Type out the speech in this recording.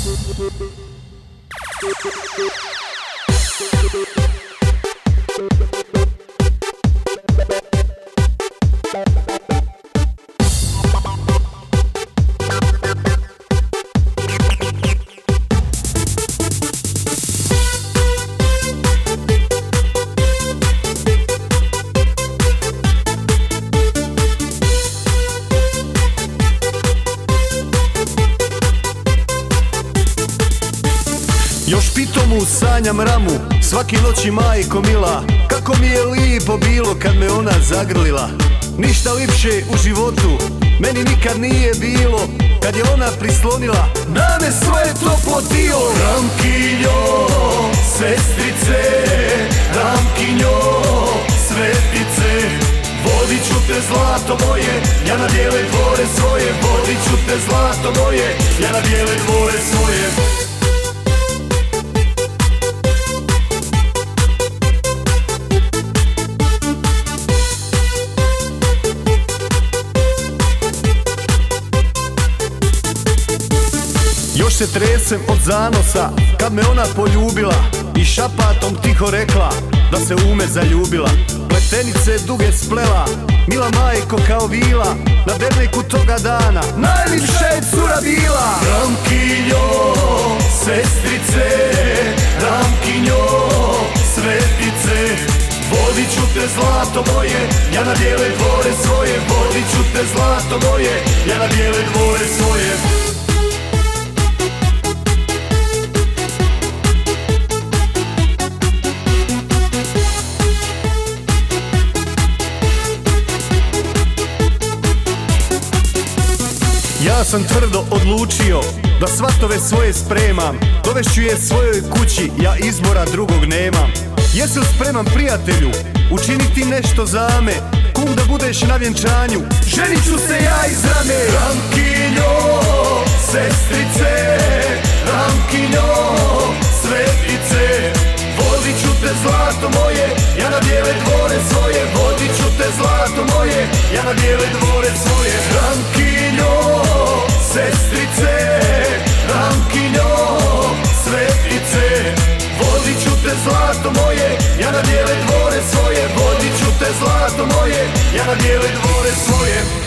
Još pitomu sanjam ramu, svaki noći majko mila. Kako mi je lipo bilo kad me ona zagrlila. Ništa lipše u životu meni nikad nije bilo, kad je ona prislonila na me svoje toplo tijelo. Ramkinjo, sestrice, Ramkinjo, svetice, vodit ću te zlato moje, ja na bijele dvore svoje. Vodit ću te zlato moje, ja na bijele dvore svoje. Još se tresem od zanosa kad me ona poljubila i šapatom tiho rekla da se u me zaljubila. Pletenice duge splela, mila majko kao vila, na derneku toga dana najlipša je cura bila. Ramkinjo, sestrice, Ramkinjo, svetice, vodit ću te zlato moje, ja na bijele dvore svoje. Vodit ću te zlato moje, ja na bijele dvore svoje. Ja sam tvrdo odlučio da svatove svoje spremam, dovešću je svojoj kući, ja izbora drugog nemam. Jesi li spreman, prijatelju, učiniti nešto za me, kum da budeš na vjenčanju, ženit ću se ja iz rame. Ramkinjo, sestrice, Ramkinjo, svetice, vodit ću te zlato moje, ja na bijele dvore svoje. Vodit ću te zlato moje, ja na bijele dvore svoje. Ramkinjo, sestrice, Ramkinjo, svetice, vodit ću te zlato moje, ja na bijele dvore svoje. Vodit ću te zlato moje, ja na bijele dvore svoje.